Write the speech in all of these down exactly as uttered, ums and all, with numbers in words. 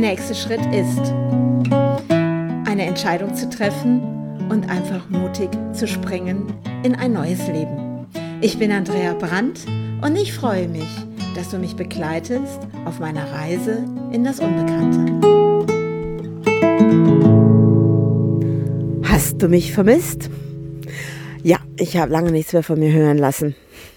nächste Schritt ist, eine Entscheidung zu treffen und einfach mutig zu springen in ein neues Leben. Ich bin Andrea Brandt und ich freue mich, dass du mich begleitest auf meiner Reise in das Unbekannte. Hast du mich vermisst? Ja, ich habe lange nichts mehr von mir hören lassen.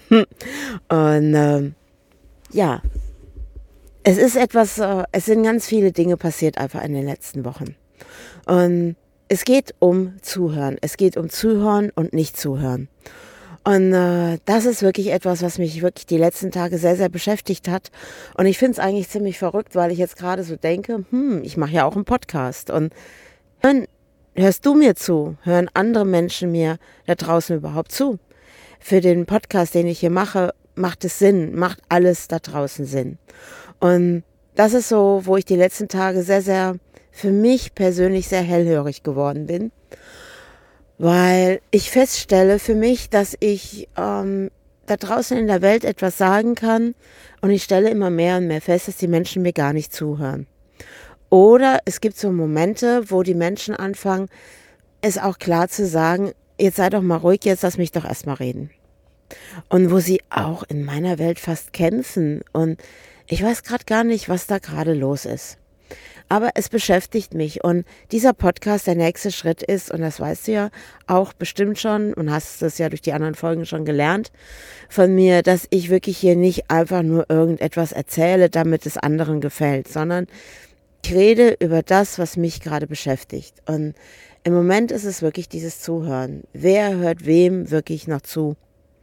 Und äh, ja, es ist etwas, äh, es sind ganz viele Dinge passiert einfach in den letzten Wochen. Und es geht um Zuhören. Es geht um Zuhören und nicht zuhören. Und äh, das ist wirklich etwas, was mich wirklich die letzten Tage sehr, sehr beschäftigt hat. Und ich finde es eigentlich ziemlich verrückt, weil ich jetzt gerade so denke, hm, ich mache ja auch einen Podcast. Und hören, hörst du mir zu? Hören andere Menschen mir da draußen überhaupt zu? Für den Podcast, den ich hier mache, macht es Sinn, macht alles da draußen Sinn. Und das ist so, wo ich die letzten Tage sehr, sehr, für mich persönlich sehr hellhörig geworden bin. Weil ich feststelle für mich, dass ich ähm, da draußen in der Welt etwas sagen kann und ich stelle immer mehr und mehr fest, dass die Menschen mir gar nicht zuhören. Oder es gibt so Momente, wo die Menschen anfangen, es auch klar zu sagen, jetzt sei doch mal ruhig, jetzt lass mich doch erstmal reden. Und wo sie auch in meiner Welt fast kämpfen und ich weiß gerade gar nicht, was da gerade los ist. Aber es beschäftigt mich und dieser Podcast der nächste Schritt ist, und das weißt du ja auch bestimmt schon und hast es ja durch die anderen Folgen schon gelernt von mir, dass ich wirklich hier nicht einfach nur irgendetwas erzähle, damit es anderen gefällt, sondern ich rede über das, was mich gerade beschäftigt. Und im Moment ist es wirklich dieses Zuhören. Wer hört wem wirklich noch zu?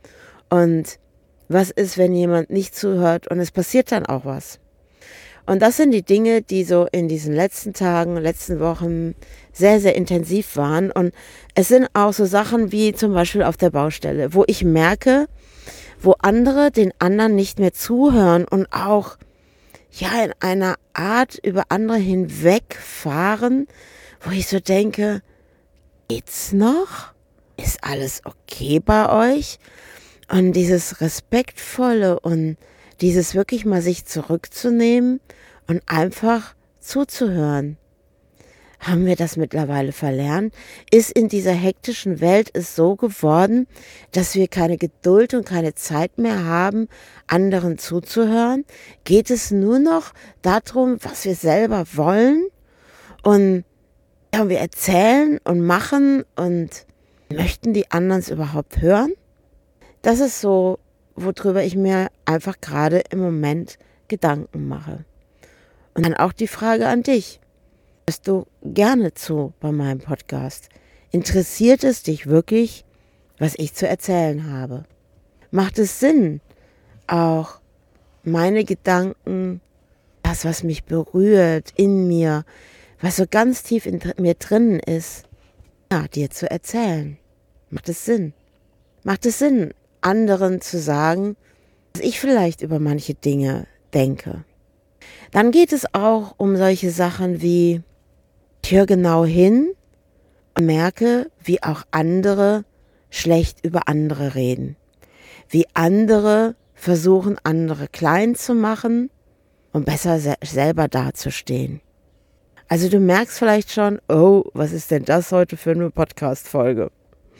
Und was ist, wenn jemand nicht zuhört und es passiert dann auch was? Und das sind die Dinge, die so in diesen letzten Tagen, letzten Wochen sehr, sehr intensiv waren. Und es sind auch so Sachen wie zum Beispiel auf der Baustelle, wo ich merke, wo andere den anderen nicht mehr zuhören und auch ja in einer Art über andere hinwegfahren, wo ich so denke, geht's noch? Ist alles okay bei euch? Und dieses Respektvolle und dieses wirklich mal sich zurückzunehmen und einfach zuzuhören. Haben wir das mittlerweile verlernt? Ist in dieser hektischen Welt es so geworden, dass wir keine Geduld und keine Zeit mehr haben, anderen zuzuhören? Geht es nur noch darum, was wir selber wollen? Und ja, wir erzählen und machen und möchten die anderen es überhaupt hören? Das ist so, worüber ich mir einfach gerade im Moment Gedanken mache. Und dann auch die Frage an dich. Hörst du gerne zu bei meinem Podcast? Interessiert es dich wirklich, was ich zu erzählen habe? Macht es Sinn, auch meine Gedanken, das, was mich berührt in mir, was so ganz tief in mir drinnen ist, ja, dir zu erzählen? Macht es Sinn? Macht es Sinn, anderen zu sagen, was ich vielleicht über manche Dinge denke? Dann geht es auch um solche Sachen wie, ich höre genau hin und merke, wie auch andere schlecht über andere reden. Wie andere versuchen, andere klein zu machen und besser se- selber dazustehen. Also du merkst vielleicht schon, oh, was ist denn das heute für eine Podcast-Folge?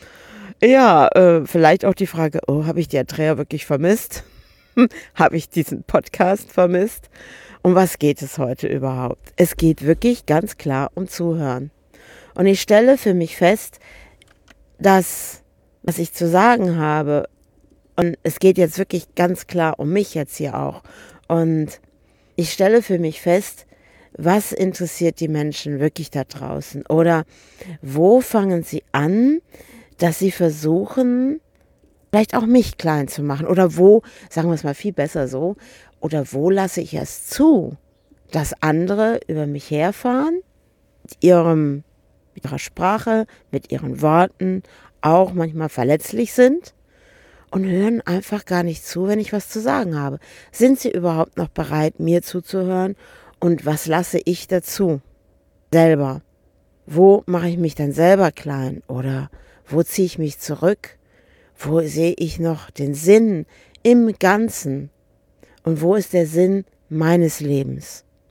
Ja, äh, vielleicht auch die Frage, oh, habe ich die Andrea wirklich vermisst? Habe ich diesen Podcast vermisst? Um was geht es heute überhaupt? Es geht wirklich ganz klar um Zuhören. Und ich stelle für mich fest, dass, was ich zu sagen habe, und es geht jetzt wirklich ganz klar um mich jetzt hier auch, und ich stelle für mich fest, was interessiert die Menschen wirklich da draußen? Oder wo fangen sie an, dass sie versuchen, vielleicht auch mich klein zu machen? Oder wo, sagen wir es mal viel besser so, oder wo lasse ich es zu, dass andere über mich herfahren, mit ihrem, mit ihrer Sprache, mit ihren Worten, auch manchmal verletzlich sind und hören einfach gar nicht zu, wenn ich was zu sagen habe. Sind sie überhaupt noch bereit, mir zuzuhören? Und was lasse ich dazu? Selber. Wo mache ich mich dann selber klein? Oder wo ziehe ich mich zurück? Wo sehe ich noch den Sinn im Ganzen? Und wo ist der Sinn meines Lebens?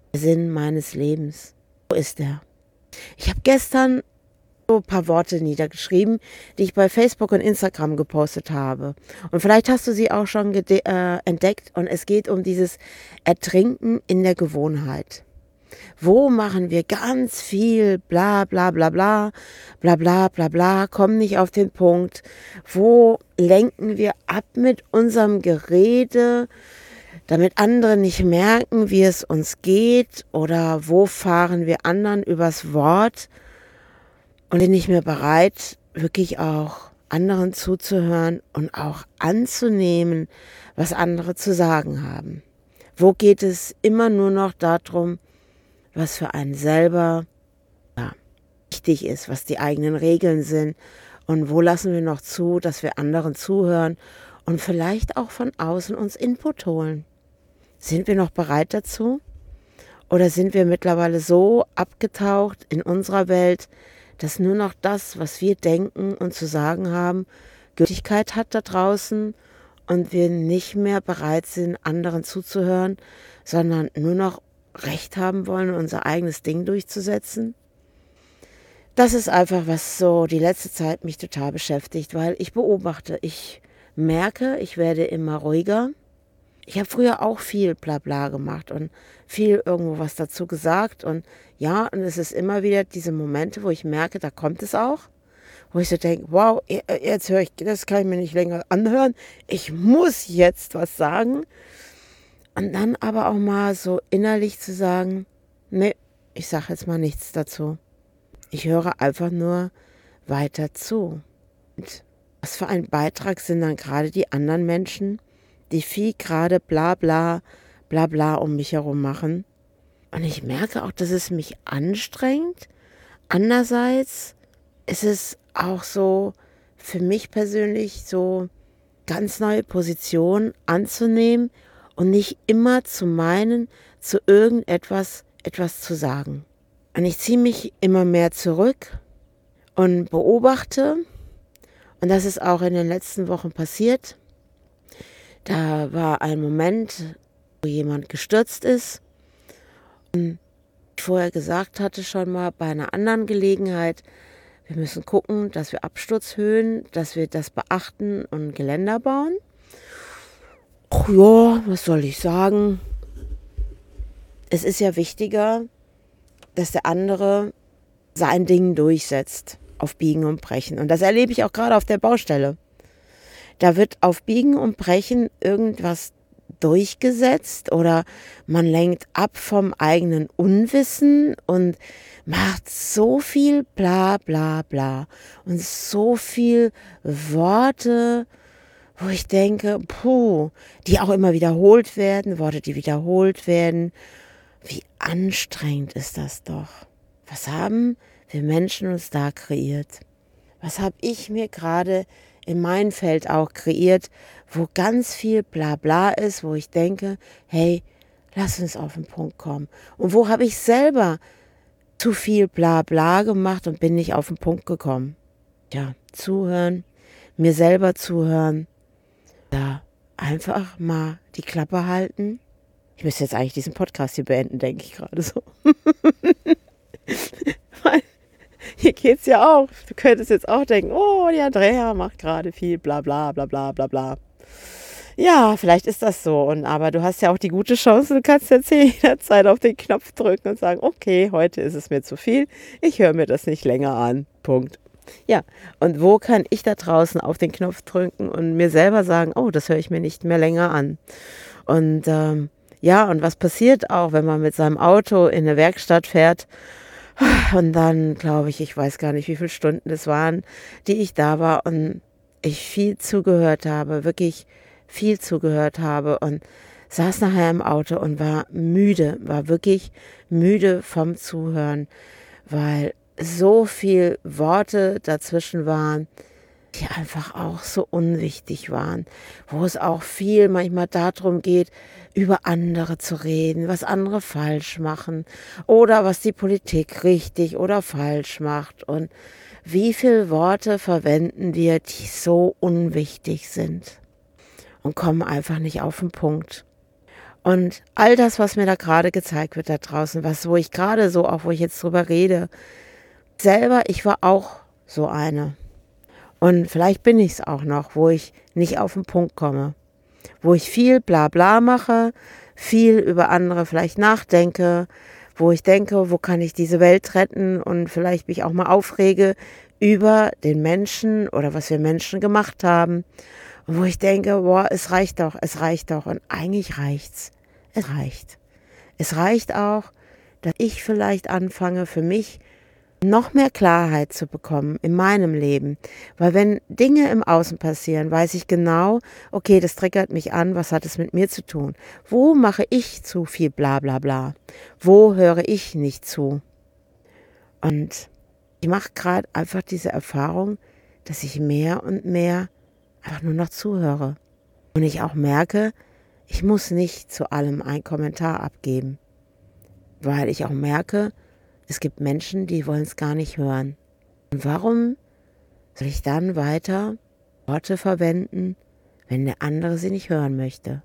der Sinn meines Lebens. Wo ist er? Ich habe gestern so ein paar Worte niedergeschrieben, die ich bei Facebook und Instagram gepostet habe. Und vielleicht hast du sie auch schon äh, entdeckt. Und es geht um dieses Ertrinken in der Gewohnheit. Wo machen wir ganz viel bla bla bla bla, bla bla bla bla, kommen nicht auf den Punkt. Wo lenken wir ab mit unserem Gerede, damit andere nicht merken, wie es uns geht? Oder wo fahren wir anderen übers Wort und sind nicht mehr bereit, wirklich auch anderen zuzuhören und auch anzunehmen, was andere zu sagen haben? Wo geht es immer nur noch darum, was für einen selber ja, wichtig ist, was die eigenen Regeln sind und wo lassen wir noch zu, dass wir anderen zuhören und vielleicht auch von außen uns Input holen. Sind wir noch bereit dazu? Oder sind wir mittlerweile so abgetaucht in unserer Welt, dass nur noch das, was wir denken und zu sagen haben, Gültigkeit hat da draußen und wir nicht mehr bereit sind, anderen zuzuhören, sondern nur noch Recht haben wollen, unser eigenes Ding durchzusetzen? Das ist einfach, was so die letzte Zeit mich total beschäftigt, weil ich beobachte, ich merke, ich werde immer ruhiger. Ich habe früher auch viel Blabla gemacht und viel irgendwo was dazu gesagt und ja, und es ist immer wieder diese Momente, wo ich merke, da kommt es auch, wo ich so denke, wow, jetzt höre ich, das kann ich mir nicht länger anhören, ich muss jetzt was sagen. Und dann aber auch mal so innerlich zu sagen, nee, ich sage jetzt mal nichts dazu. Ich höre einfach nur weiter zu. Und was für ein Beitrag sind dann gerade die anderen Menschen, die viel gerade bla bla, bla bla um mich herum machen. Und ich merke auch, dass es mich anstrengt. Andererseits ist es auch so für mich persönlich so ganz neue Positionen anzunehmen und nicht immer zu meinen, zu irgendetwas etwas zu sagen. Und ich ziehe mich immer mehr zurück und beobachte, und das ist auch in den letzten Wochen passiert. Da war ein Moment, wo jemand gestürzt ist. Und ich vorher gesagt hatte schon mal bei einer anderen Gelegenheit, wir müssen gucken, dass wir Absturzhöhen, dass wir das beachten und Geländer bauen. Ach ja, was soll ich sagen? Es ist ja wichtiger, dass der andere sein Ding durchsetzt, auf Biegen und Brechen. Und das erlebe ich auch gerade auf der Baustelle. Da wird auf Biegen und Brechen irgendwas durchgesetzt oder man lenkt ab vom eigenen Unwissen und macht so viel bla bla bla und so viel Worte, wo ich denke, puh, die auch immer wiederholt werden, Worte, die wiederholt werden. Wie anstrengend ist das doch. Was haben wir Menschen uns da kreiert? Was habe ich mir gerade in meinem Feld auch kreiert, wo ganz viel Blabla ist, wo ich denke, hey, lass uns auf den Punkt kommen. Und wo habe ich selber zu viel Blabla gemacht und bin nicht auf den Punkt gekommen? Ja, zuhören, mir selber zuhören, da einfach mal die Klappe halten. Ich müsste jetzt eigentlich diesen Podcast hier beenden, denke ich gerade so. Weil hier geht's ja auch. Du könntest jetzt auch denken, oh, die Andrea macht gerade viel bla bla bla bla bla bla. Ja, vielleicht ist das so. Und aber du hast ja auch die gute Chance, du kannst jetzt jederzeit auf den Knopf drücken und sagen, okay, heute ist es mir zu viel. Ich höre mir das nicht länger an. Punkt. Ja, und wo kann ich da draußen auf den Knopf drücken und mir selber sagen, oh, das höre ich mir nicht mehr länger an. Und ähm, ja, und was passiert auch, wenn man mit seinem Auto in eine Werkstatt fährt und dann, glaube ich, ich weiß gar nicht, wie viele Stunden es waren, die ich da war und ich viel zugehört habe, wirklich viel zugehört habe und saß nachher im Auto und war müde, war wirklich müde vom Zuhören, weil so viel Worte dazwischen waren, die einfach auch so unwichtig waren, wo es auch viel manchmal darum geht, über andere zu reden, was andere falsch machen oder was die Politik richtig oder falsch macht und wie viele Worte verwenden wir, die so unwichtig sind und kommen einfach nicht auf den Punkt. Und all das, was mir da gerade gezeigt wird da draußen, was wo ich gerade so, auch wo ich jetzt drüber rede, selber, ich war auch so eine. Und vielleicht bin ich es auch noch, wo ich nicht auf den Punkt komme, wo ich viel Blabla mache, viel über andere vielleicht nachdenke, wo ich denke, wo kann ich diese Welt retten und vielleicht mich auch mal aufrege über den Menschen oder was wir Menschen gemacht haben. Und wo ich denke, boah, es reicht doch, es reicht doch. Und eigentlich reicht's. Es reicht. Es reicht auch, dass ich vielleicht anfange, für mich noch mehr Klarheit zu bekommen in meinem Leben. Weil wenn Dinge im Außen passieren, weiß ich genau, okay, das triggert mich an, was hat es mit mir zu tun? Wo mache ich zu viel bla bla bla? Wo höre ich nicht zu? Und ich mache gerade einfach diese Erfahrung, dass ich mehr und mehr einfach nur noch zuhöre. Und ich auch merke, ich muss nicht zu allem einen Kommentar abgeben. Weil ich auch merke, es gibt Menschen, die wollen es gar nicht hören. Und warum soll ich dann weiter Worte verwenden, wenn der andere sie nicht hören möchte?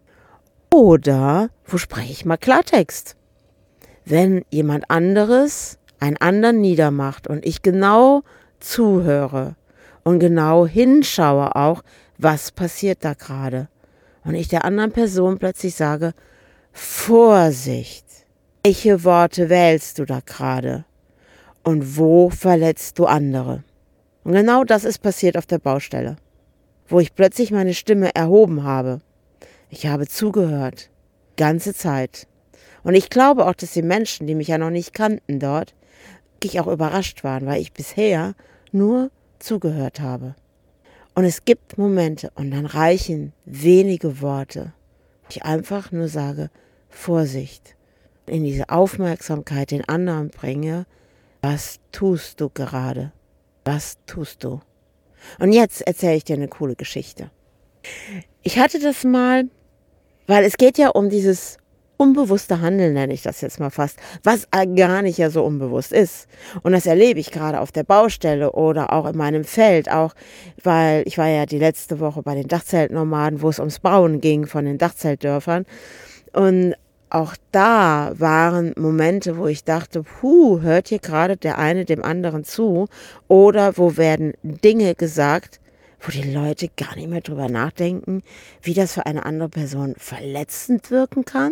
Oder, wo spreche ich mal Klartext? Wenn jemand anderes einen anderen niedermacht und ich genau zuhöre und genau hinschaue auch, was passiert da gerade. Und ich der anderen Person plötzlich sage, Vorsicht, welche Worte wählst du da gerade? Und wo verletzt du andere? Und genau das ist passiert auf der Baustelle, wo ich plötzlich meine Stimme erhoben habe. Ich habe zugehört, ganze Zeit. Und ich glaube auch, dass die Menschen, die mich ja noch nicht kannten dort, wirklich auch überrascht waren, weil ich bisher nur zugehört habe. Und es gibt Momente und dann reichen wenige Worte, wo ich einfach nur sage, Vorsicht, in diese Aufmerksamkeit den anderen bringe, was tust du gerade? Was tust du? Und jetzt erzähle ich dir eine coole Geschichte. Ich hatte das mal, weil es geht ja um dieses unbewusste Handeln, nenne ich das jetzt mal fast, was gar nicht ja so unbewusst ist. Und das erlebe ich gerade auf der Baustelle oder auch in meinem Feld, auch weil ich war ja die letzte Woche bei den Dachzeltnomaden, wo es ums Bauen ging von den Dachzeltdörfern. Und auch da waren Momente, wo ich dachte, puh, hört hier gerade der eine dem anderen zu? Oder wo werden Dinge gesagt, wo die Leute gar nicht mehr drüber nachdenken, wie das für eine andere Person verletzend wirken kann?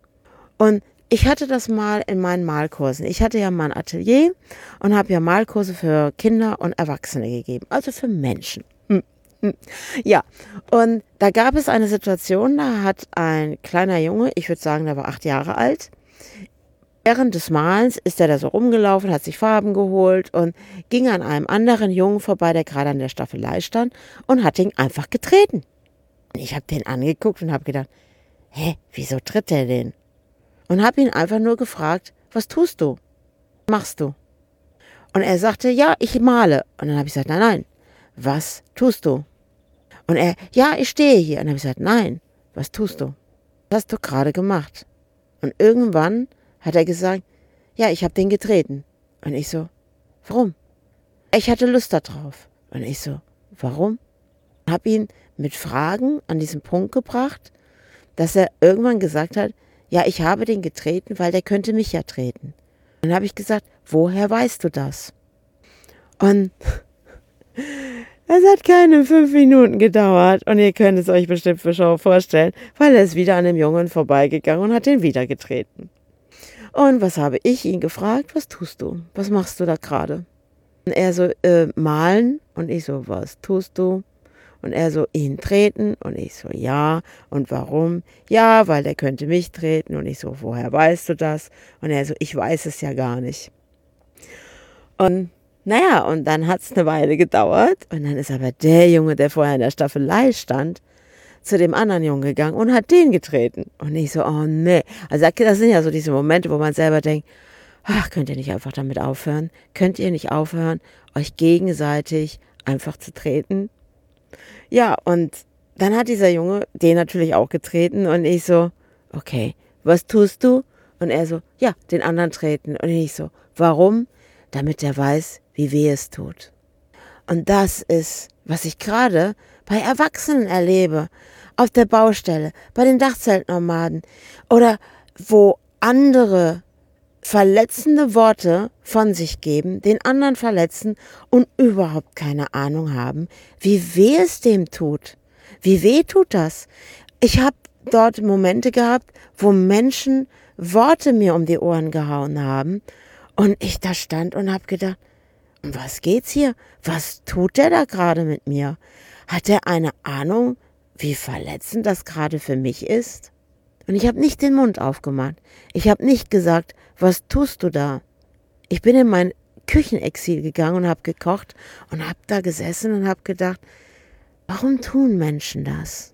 Und ich hatte das mal in meinen Malkursen. Ich hatte ja mal ein Atelier und habe ja Malkurse für Kinder und Erwachsene gegeben, also für Menschen. Hm, hm. Ja, und da gab es eine Situation, da hat ein kleiner Junge, ich würde sagen, der war acht Jahre alt, während des Malens ist er da so rumgelaufen, hat sich Farben geholt und ging an einem anderen Jungen vorbei, der gerade an der Staffelei stand und hat ihn einfach getreten. Und ich habe den angeguckt und habe gedacht, hä, wieso tritt der den? Und habe ihn einfach nur gefragt, was tust du? Was machst du? Und er sagte, ja, ich male. Und dann habe ich gesagt, nein, nein, was tust du? Und er, ja, ich stehe hier. Und dann habe ich gesagt, nein, was tust du? Was hast du gerade gemacht? Und irgendwann hat er gesagt, ja, ich habe den getreten. Und ich so, warum? Ich hatte Lust darauf. Und ich so, warum? Und habe ihn mit Fragen an diesen Punkt gebracht, dass er irgendwann gesagt hat, ja, ich habe den getreten, weil der könnte mich ja treten. Und dann habe ich gesagt, woher weißt du das? Und es hat keine fünf Minuten gedauert und ihr könnt es euch bestimmt für Show vorstellen, weil er ist wieder an dem Jungen vorbeigegangen und hat den wieder getreten. Und was habe ich ihn gefragt? Was tust du? Was machst du da gerade? Und er so, äh, malen. Und ich so, was tust du? Und er so, ihn treten. Und ich so, ja. Und warum? Ja, weil der könnte mich treten. Und ich so, woher weißt du das? Und er so, ich weiß es ja gar nicht. Und naja, und dann hat es eine Weile gedauert. Und dann ist aber der Junge, der vorher in der Staffelei stand, zu dem anderen Jungen gegangen und hat den getreten. Und ich so, oh nee. Also das sind ja so diese Momente, wo man selber denkt, ach, könnt ihr nicht einfach damit aufhören? Könnt ihr nicht aufhören, euch gegenseitig einfach zu treten? Ja, und dann hat dieser Junge den natürlich auch getreten und ich so, okay, was tust du? Und er so, ja, den anderen treten. Und ich so, warum? Damit er weiß, wie weh es tut. Und das ist, was ich gerade bei Erwachsenen erlebe, auf der Baustelle, bei den Dachzeltnomaden oder wo andere verletzende Worte von sich geben, den anderen verletzen und überhaupt keine Ahnung haben, wie weh es dem tut. Wie weh tut das? Ich habe dort Momente gehabt, wo Menschen Worte mir um die Ohren gehauen haben und ich da stand und habe gedacht, um was geht's hier? Was tut der da gerade mit mir? Hat er eine Ahnung, wie verletzend das gerade für mich ist? Und ich habe nicht den Mund aufgemacht. Ich habe nicht gesagt, was tust du da? Ich bin in mein Küchenexil gegangen und habe gekocht und habe da gesessen und habe gedacht, warum tun Menschen das?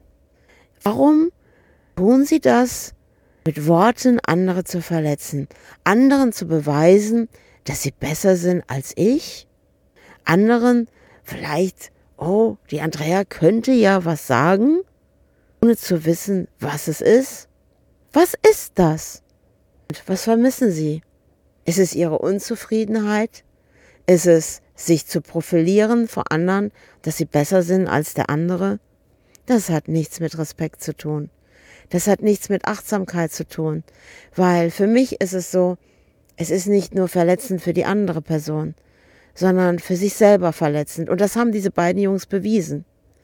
Warum tun sie das, mit Worten andere zu verletzen, anderen zu beweisen, dass sie besser sind als ich? Anderen vielleicht, oh, die Andrea könnte ja was sagen, ohne zu wissen, was es ist? Was ist das? Und was vermissen sie? Ist es ihre Unzufriedenheit? Ist es, sich zu profilieren vor anderen, dass sie besser sind als der andere? Das hat nichts mit Respekt zu tun. Das hat nichts mit Achtsamkeit zu tun. Weil für mich ist es so, es ist nicht nur verletzend für die andere Person, sondern für sich selber verletzend. Und das haben diese beiden Jungs bewiesen.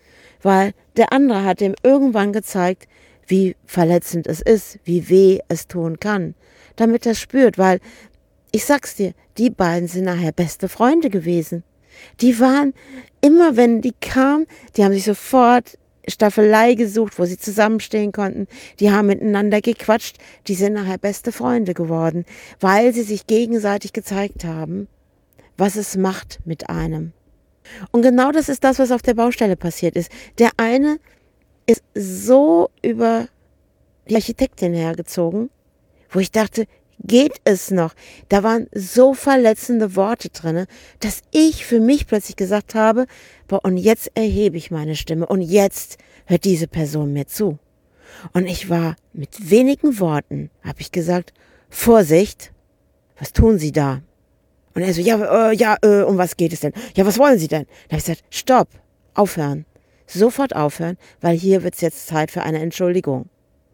Weil der andere hat ihm irgendwann gezeigt, wie verletzend es ist, wie weh es tun kann, damit er spürt, weil, ich sag's dir, die beiden sind nachher beste Freunde gewesen. Die waren, immer wenn die kamen, die haben sich sofort Staffelei gesucht, wo sie zusammenstehen konnten, die haben miteinander gequatscht, die sind nachher beste Freunde geworden, weil sie sich gegenseitig gezeigt haben, was es macht mit einem. Und genau das ist das, was auf der Baustelle passiert ist. Der eine ist so über die Architektin hergezogen, wo ich dachte, geht es noch? Da waren so verletzende Worte drin, dass ich für mich plötzlich gesagt habe, boah, und jetzt erhebe ich meine Stimme und jetzt hört diese Person mir zu. Und ich war mit wenigen Worten, habe ich gesagt, Vorsicht, was tun Sie da? Und er so, ja, äh, ja, äh, um was geht es denn? Ja, was wollen Sie denn? Da habe ich gesagt, stopp, aufhören. Sofort aufhören, weil hier wird es jetzt Zeit für eine Entschuldigung.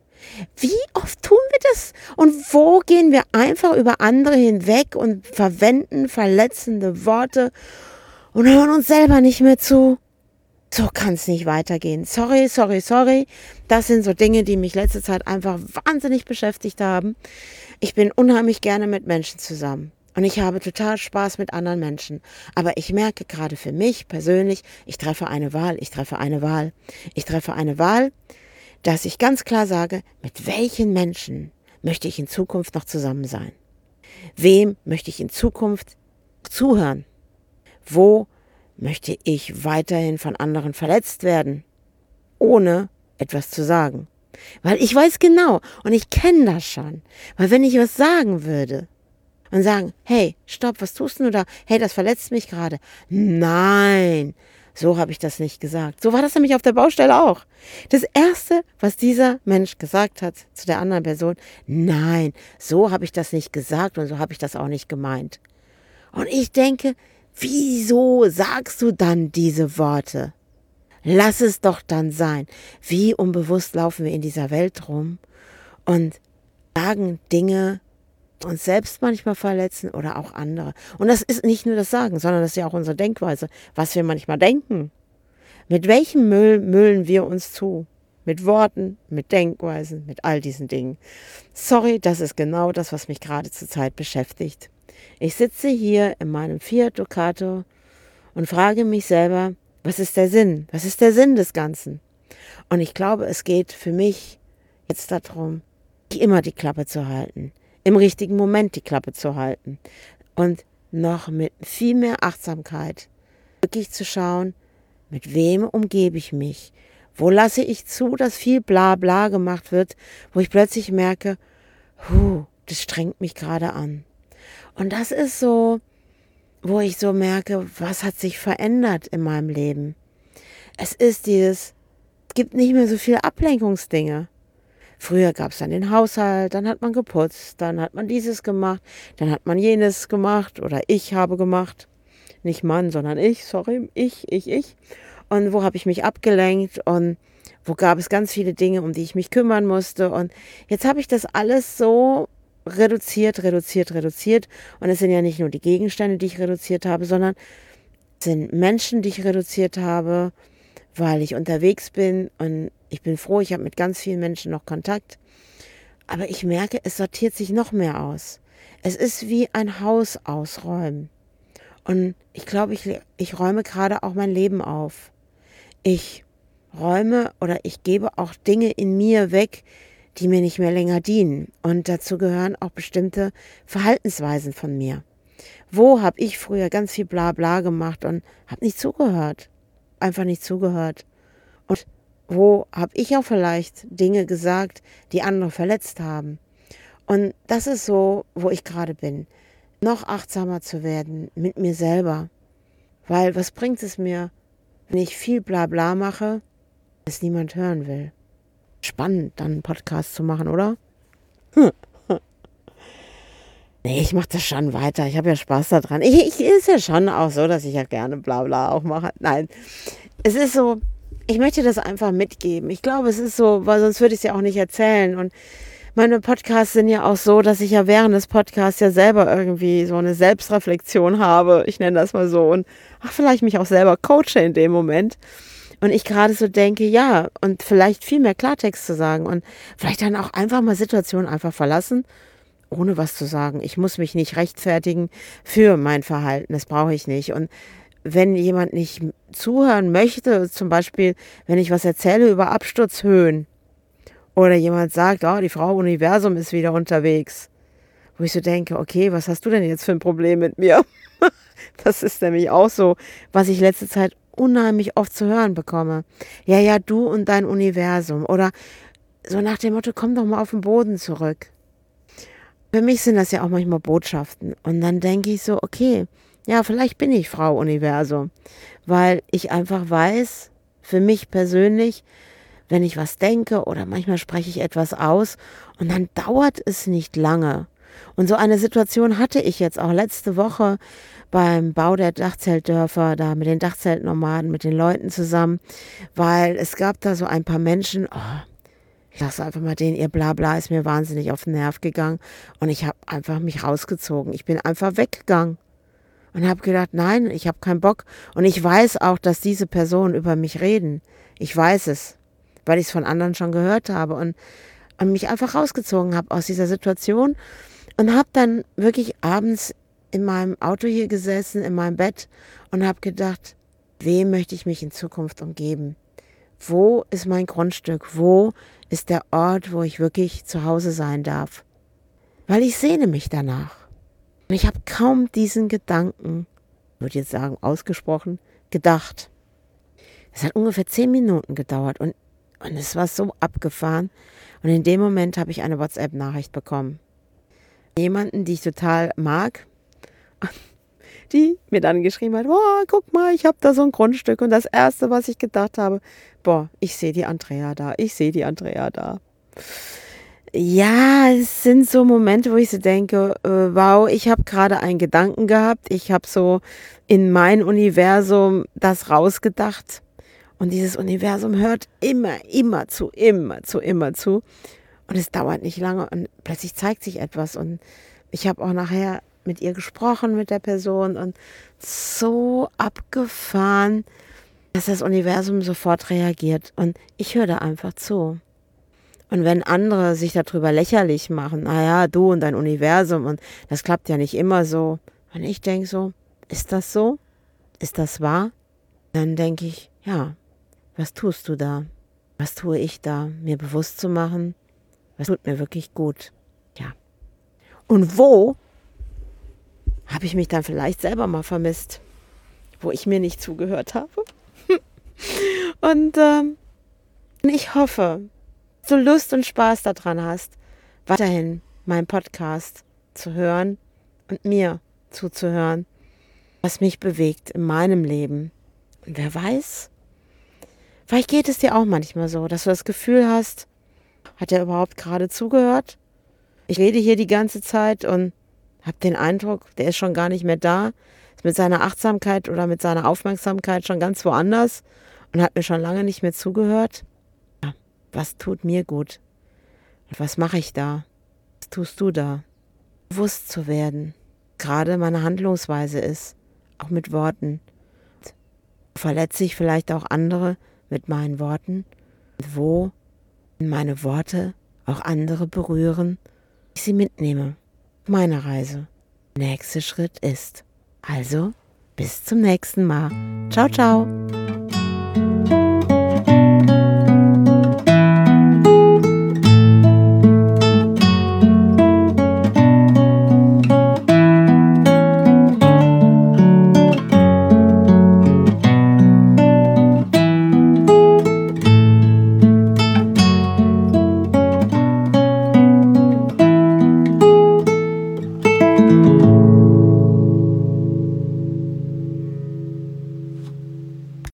Wie oft tun wir das? Und wo gehen wir einfach über andere hinweg und verwenden verletzende Worte und hören uns selber nicht mehr zu? So kann es nicht weitergehen. Sorry, sorry, sorry. Das sind so Dinge, die mich letzte Zeit einfach wahnsinnig beschäftigt haben. Ich bin unheimlich gerne mit Menschen zusammen. Und ich habe total Spaß mit anderen Menschen. Aber ich merke gerade für mich persönlich, ich treffe eine Wahl, ich treffe eine Wahl. Ich treffe eine Wahl, dass ich ganz klar sage, mit welchen Menschen möchte ich in Zukunft noch zusammen sein? Wem möchte ich in Zukunft zuhören? Wo möchte ich weiterhin von anderen verletzt werden, ohne etwas zu sagen? Weil ich weiß genau und ich kenne das schon. Weil wenn ich was sagen würde, und sagen, hey, stopp, was tust du da? Hey, das verletzt mich gerade. Nein, so habe ich das nicht gesagt. So war das nämlich auf der Baustelle auch. Das Erste, was dieser Mensch gesagt hat zu der anderen Person, nein, so habe ich das nicht gesagt und so habe ich das auch nicht gemeint. Und ich denke, wieso sagst du dann diese Worte? Lass es doch dann sein. Wie unbewusst laufen wir in dieser Welt rum und sagen Dinge, uns selbst manchmal verletzen oder auch andere. Und das ist nicht nur das Sagen, sondern das ist ja auch unsere Denkweise, was wir manchmal denken. Mit welchem Müll müllen wir uns zu? Mit Worten, mit Denkweisen, mit all diesen Dingen. Sorry, das ist genau das, was mich gerade zur Zeit beschäftigt. Ich sitze hier in meinem Fiat Ducato und frage mich selber, was ist der Sinn? Was ist der Sinn des Ganzen? Und ich glaube, es geht für mich jetzt darum, nicht immer die Klappe zu halten. Im richtigen Moment die Klappe zu halten und noch mit viel mehr Achtsamkeit wirklich zu schauen, mit wem umgebe ich mich, wo lasse ich zu, dass viel Blabla gemacht wird, wo ich plötzlich merke, huh, das strengt mich gerade an. Und das ist so, wo ich so merke, was hat sich verändert in meinem Leben. Es ist dieses, es gibt nicht mehr so viele Ablenkungsdinge. Früher gab es dann den Haushalt, dann hat man geputzt, dann hat man dieses gemacht, dann hat man jenes gemacht oder ich habe gemacht. nicht Mann, sondern ich, sorry, ich, ich, ich. Und wo habe ich mich abgelenkt und wo gab es ganz viele Dinge, um die ich mich kümmern musste. Und jetzt habe ich das alles so reduziert, reduziert, reduziert. Und es sind ja nicht nur die Gegenstände, die ich reduziert habe, sondern es sind Menschen, die ich reduziert habe, weil ich unterwegs bin. Und ich bin froh, ich habe mit ganz vielen Menschen noch Kontakt. Aber ich merke, es sortiert sich noch mehr aus. Es ist wie ein Haus ausräumen. Und ich glaube, ich, ich räume gerade auch mein Leben auf. Ich räume oder ich gebe auch Dinge in mir weg, die mir nicht mehr länger dienen. Und dazu gehören auch bestimmte Verhaltensweisen von mir. Wo habe ich früher ganz viel Blabla gemacht und habe nicht zugehört? Einfach nicht zugehört. Und wo habe ich auch vielleicht Dinge gesagt, die andere verletzt haben? Und das ist so, wo ich gerade bin. Noch achtsamer zu werden mit mir selber. Weil was bringt es mir, wenn ich viel Blabla mache, das niemand hören will? Spannend, dann einen Podcast zu machen, oder? Hm. Nee, ich mache das schon weiter. Ich habe ja Spaß daran. Ich, ich ist ja schon auch so, dass ich ja gerne Blabla auch mache. Nein, es ist so, ich möchte das einfach mitgeben. Ich glaube, es ist so, weil sonst würde ich es ja auch nicht erzählen. Und meine Podcasts sind ja auch so, dass ich ja während des Podcasts ja selber irgendwie so eine Selbstreflexion habe. Ich nenne das mal so. Und ach, vielleicht mich auch selber coache in dem Moment. Und ich gerade so denke, ja, und vielleicht viel mehr Klartext zu sagen und vielleicht dann auch einfach mal Situationen einfach verlassen, ohne was zu sagen. Ich muss mich nicht rechtfertigen für mein Verhalten, das brauche ich nicht. Und wenn jemand nicht zuhören möchte, zum Beispiel, wenn ich was erzähle über Absturzhöhen oder jemand sagt, oh, die Frau Universum ist wieder unterwegs, wo ich so denke, okay, was hast du denn jetzt für ein Problem mit mir? Das ist nämlich auch so, was ich letzte Zeit unheimlich oft zu hören bekomme. Ja, ja, du und dein Universum. Oder so nach dem Motto, komm doch mal auf den Boden zurück. Für mich sind das ja auch manchmal Botschaften. Und dann denke ich so, okay, ja, vielleicht bin ich Frau Universum. Weil ich einfach weiß, für mich persönlich, wenn ich was denke oder manchmal spreche ich etwas aus und dann dauert es nicht lange. Und so eine Situation hatte ich jetzt auch letzte Woche beim Bau der Dachzeltdörfer, da mit den Dachzeltnomaden, mit den Leuten zusammen, weil es gab da so ein paar Menschen, oh, ich sag's einfach mal denen, ihr Blabla ist mir wahnsinnig auf den Nerv gegangen und ich habe einfach mich rausgezogen. Ich bin einfach weggegangen und habe gedacht, nein, ich habe keinen Bock und ich weiß auch, dass diese Personen über mich reden. Ich weiß es, weil ich es von anderen schon gehört habe und, und mich einfach rausgezogen habe aus dieser Situation und habe dann wirklich abends in meinem Auto hier gesessen, in meinem Bett und habe gedacht, wem möchte ich mich in Zukunft umgeben? Wo ist mein Grundstück? Wo ist der Ort, wo ich wirklich zu Hause sein darf? Weil ich sehne mich danach. Und ich habe kaum diesen Gedanken, ich würde jetzt sagen ausgesprochen, gedacht. Es hat ungefähr zehn Minuten gedauert und, und es war so abgefahren. Und in dem Moment habe ich eine WhatsApp-Nachricht bekommen. Jemanden, die ich total mag, die mir dann geschrieben hat, boah, guck mal, ich habe da so ein Grundstück. Und das Erste, was ich gedacht habe, boah, ich sehe die Andrea da, ich sehe die Andrea da. Ja, es sind so Momente, wo ich so denke, äh, wow, ich habe gerade einen Gedanken gehabt, ich habe so in mein Universum das rausgedacht. Und dieses Universum hört immer, immer zu, immer zu, immer zu. Und es dauert nicht lange und plötzlich zeigt sich etwas. Und ich habe auch nachher mit ihr gesprochen, mit der Person und so abgefahren, dass das Universum sofort reagiert. Und ich höre da einfach zu. Und wenn andere sich darüber lächerlich machen, naja, du und dein Universum und das klappt ja nicht immer so. Und ich denke so, ist das so? Ist das wahr? Dann denke ich, ja, was tust du da? Was tue ich da? Mir bewusst zu machen, was tut mir wirklich gut. Ja. Und wo habe ich mich dann vielleicht selber mal vermisst, wo ich mir nicht zugehört habe. Und ähm, ich hoffe, dass du Lust und Spaß daran hast, weiterhin meinen Podcast zu hören und mir zuzuhören, was mich bewegt in meinem Leben. Und wer weiß, vielleicht geht es dir auch manchmal so, dass du das Gefühl hast, hat er überhaupt gerade zugehört? Ich rede hier die ganze Zeit und habe den Eindruck, der ist schon gar nicht mehr da, ist mit seiner Achtsamkeit oder mit seiner Aufmerksamkeit schon ganz woanders und hat mir schon lange nicht mehr zugehört. Ja, was tut mir gut? Was mache ich da? Was tust du da? Bewusst zu werden, gerade meine Handlungsweise ist, auch mit Worten. Verletze ich vielleicht auch andere mit meinen Worten? Und wo meine Worte auch andere berühren, ich sie mitnehme auf meine Reise. Der nächste Schritt ist. Also, bis zum nächsten Mal. Ciao, ciao.